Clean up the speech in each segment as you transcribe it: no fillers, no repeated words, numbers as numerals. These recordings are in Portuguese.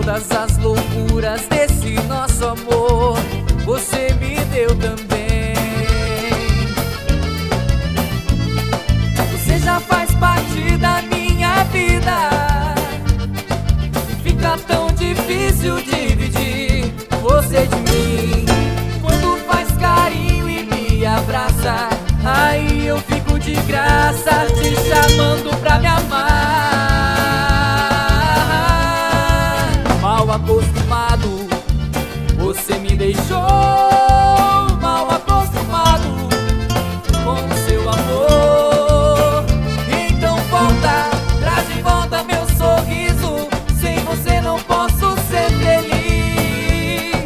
Todas as loucuras desse nosso amor você me deu também. Você já faz parte da minha vida, fica tão difícil dividir você de mim. Quando faz carinho e me abraça, aí eu fico de graça te chamando pra me amar. Mal acostumado, você me deixou mal acostumado com o seu amor. Então volta, traz de volta meu sorriso. Sem você não posso ser feliz.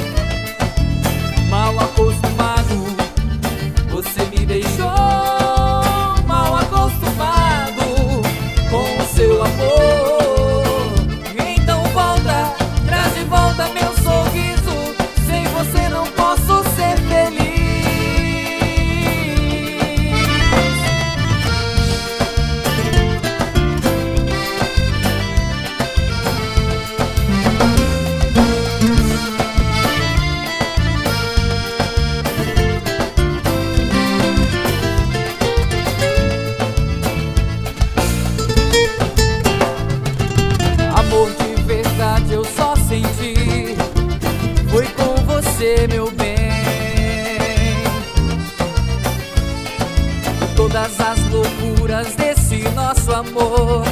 Mal acostumado, você me deixou mal acostumado com o seu amor. Então volta, traz de volta meu sorriso. Sem você não posso ser feliz. Amor de verdade eu só senti foi com você, meu bem. Todas as loucuras desse nosso amor